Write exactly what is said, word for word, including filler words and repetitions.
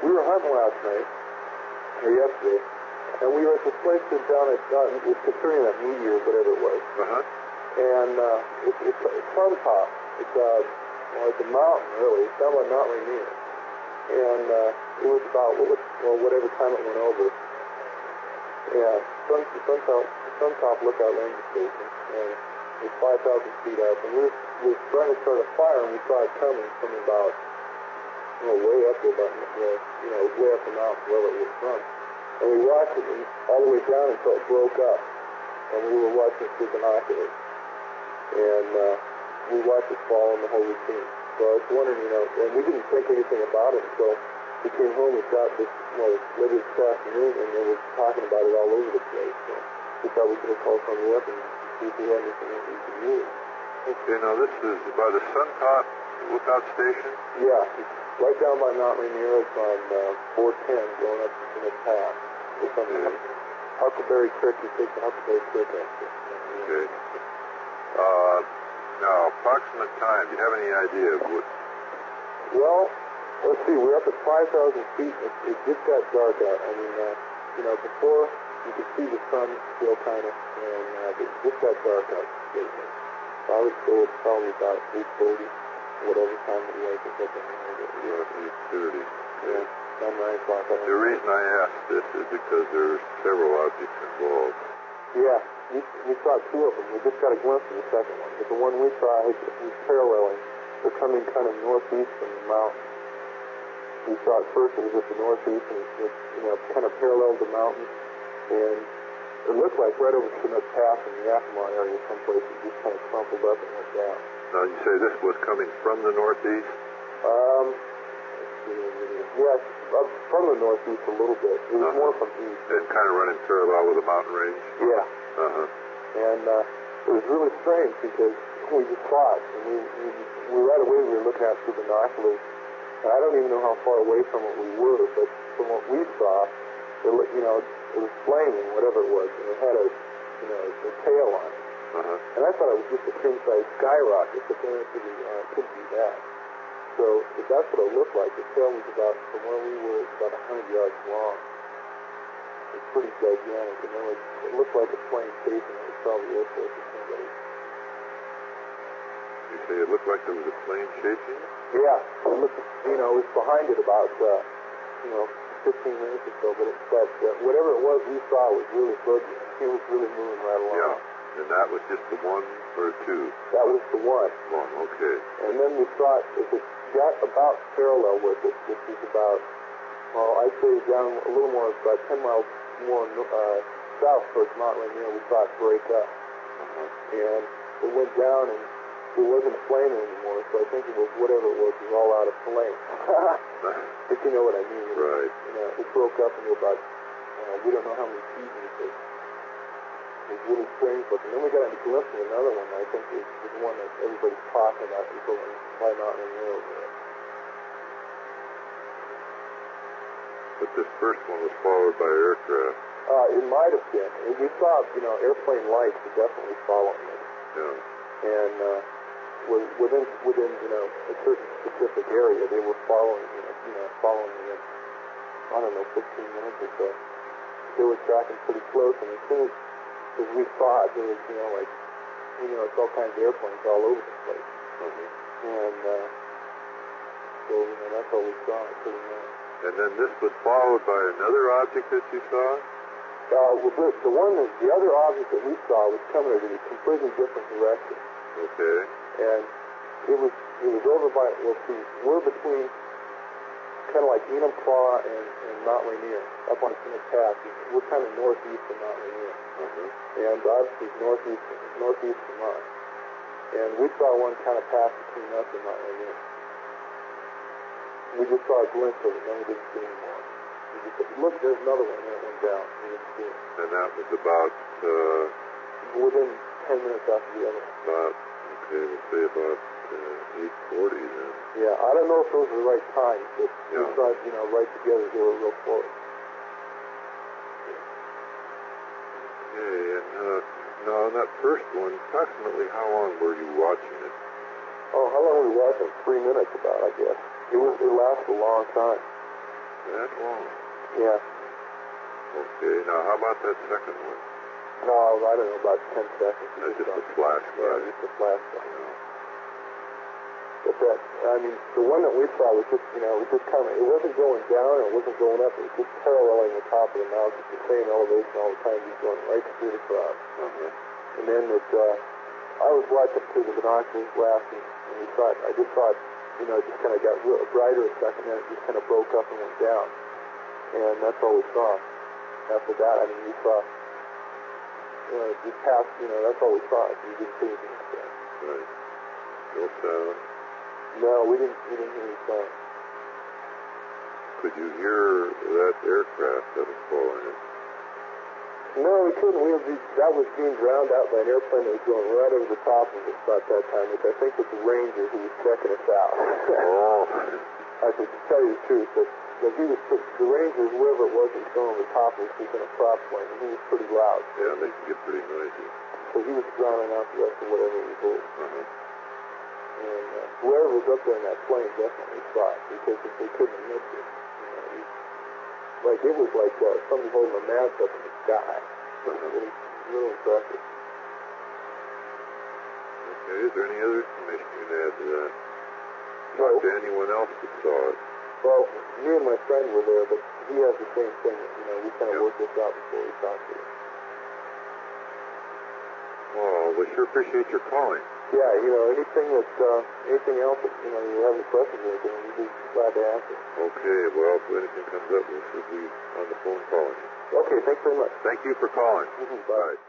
we were hunting last night, or yesterday, and we were at this place that's down at, uh, it was concerning that meteor, whatever it was. Uh-huh. And uh, it, it's it's Sun Top. It's, uh, well, it's a mountain, really. It's down by Mount Rainier. And uh, it was about, what was, well, whatever time it went over. Yeah, Sun, Sun Top, Sun Top Lookout Ranger Station. And it was five thousand feet up. And we were, we were trying to start a fire, and we saw it coming from about, you know, way up there, about, you know, way up the mountain, wherever it was from. And we watched it all the way down until it broke up. And we were watching it through binoculars. And uh, we watched it fall in the whole routine. So I was wondering, you know, and we didn't think anything about it until we came home. We got this, you know, later this afternoon, and they were talking about it all over the place. So we thought we could call from you up and see if we had anything that we could use. Okay, now this is by the Sun Top Lookout Station? Yeah, it's right down by Mount Rainier. It's on uh, four ten going up in the path. It's on the Huckleberry Creek. You take the Huckleberry Creek up there. Okay. Uh, now, approximate time, do you have any idea of what? Well, let's see, we're up at five thousand feet. It, it just got dark out. I mean, uh, you know, before you could see the sun still kind of, and uh, it just got dark out. So I would say it's probably about eight thirty, whatever time it was. It's up in there. About eight thirty. Yeah, about nine o'clock. The reason I asked this is because there are several objects involved. Yeah, we, we saw two of them. We just got a glimpse of the second one. But the one we saw was paralleling. They're coming kind of northeast from the mountain. We saw it first. It was at the northeast, and it, you know, kind of paralleled the mountain. And it looked like right over Chinook Pass in the Yakima area someplace. It just kind of crumpled up and went down. Now, you say this was coming from the northeast? Um, yes, uh, from the northeast a little bit. It was uh-huh. more from east. And kind of running parallel with the mountain range? Yeah. Uh-huh. And uh, it was really strange because we just saw it. And we, we, we right away we were looking at it through binoculars. And I don't even know how far away from it we were, but from what we saw, it, you know, it was flaming, whatever it was, and it had a, you know, a tail on it. Uh-huh. And I thought it was just a king-size skyrocket, but then it couldn't, uh, couldn't be that. So if that's what it looked like. The tail was about, from where we were, it's about one hundred yards long. It's pretty gigantic, and it, was, it looked like a plane station. It was probably Air Force or somebody. You say it looked like there was a plane chasing it? Yeah, it looked, you know, it was behind it about, uh, you know, fifteen minutes or so, but, it, but uh, whatever it was we saw was really good. It was really moving right along. Yeah, and that was just the one or two? That was the one. One, okay. And then we saw it, if it got about parallel with it, which is about, well, I'd say down a little more, about ten miles more uh, south towards Mount Rainier, we saw it break up. Uh-huh. And it went down, and it wasn't flaming anymore, so I think it was whatever it was, it was all out of flame. If you know what I mean. It, right. You know, it broke up into about, uh, we don't know how many pieces. It, it was really strange looking. Then we got a glimpse of another one, I think it was the one that everybody's talking about, people by Mount Rainier over there. But this first one was followed by aircraft. Uh, it might have been. We saw, you know, airplane lights were definitely following it. Yeah. And, uh, within, within, you know, a certain specific area, they were following, you know, you know, following it, I don't know, fifteen minutes or so. They were tracking pretty close, and as soon as, as we saw it, there was, you know, like, you know, it's all kinds of airplanes all over the place. Mm-hmm. And, uh, so, you know, that's all we saw, pretty much. And then this was followed by another object that you saw? Uh, well, the, the one, that, the other object that we saw was coming in a completely different direction. Okay. And it was it was over by, well, see, we're between kind of like Enumclaw and, and Mount Rainier, up on Chinook Pass. We're kind of northeast of Mount Rainier. Uh-huh. And obviously northeast, northeast from us. And we saw one kind of pass between us and Mount Rainier. We just saw a glimpse of it, and then we didn't see any more. We just said, look, there's another one, and it went down. We didn't see it. And that was about, uh... within ten minutes after the other one. About, okay, we'll say about uh, eight forty then. Yeah, I don't know if those were the right times, but yeah. we saw, you know, right together, they were real close. Okay, and uh, now on that first one, approximately how long were you watching it? Oh, how long were we watching? Three minutes about, I guess. It was, it lasted a long time. That long. Yeah. Okay, now how about that second one? No, I don't know, about ten seconds. That's just a flash, Yeah, right? just a flash. Yeah. But that, I mean, the one that we saw was just, you know, it was just kind of, it wasn't going down, it wasn't going up, it was just paralleling the top of the mountain, the same elevation all the time, just going right straight across. Uh-huh. And then it, uh, I was watching through the binoculars laughing, and we thought, I just thought, you know, it just kind of got real, brighter a second, then it just kind of broke up and went down. And that's all we saw. After that, I mean, we saw, you know, just past, you know, that's all we saw. We didn't see anything like that. Right. No sound. No, we didn't, we didn't hear any sound. Could you hear that aircraft that was falling in? No, we couldn't. We were, that was being drowned out by an airplane that was going right over the top of us about that time, which I think was the Ranger who was checking us out. Oh. I should tell you the truth, but, but he was, the Ranger, whoever it was that was going over the top of us, was in a prop plane, and he was pretty loud. Yeah, they can get pretty noisy. So he was drowning out the rest of whatever was over. Uh-huh. And uh, whoever was up there in that plane definitely saw it, because if they couldn't have missed it. You know, he, like, it was like uh, somebody holding a mast up in the sky. Uh-huh. It was really impressive. Okay, is there any other information you can add to that? No. Talk to anyone else that saw it? Well, me and my friend were there, but he has the same thing. You know, we kind of Yep. worked this out before we talked to him. Well, we sure appreciate your calling. Yeah, you know, anything that, uh, anything else that, you know, you have any questions or anything, we'd be glad to answer. Okay, well, if anything comes up, we'll be on the phone calling you. Okay, thanks very much. Thank you for calling. Mm-hmm, bye. Bye.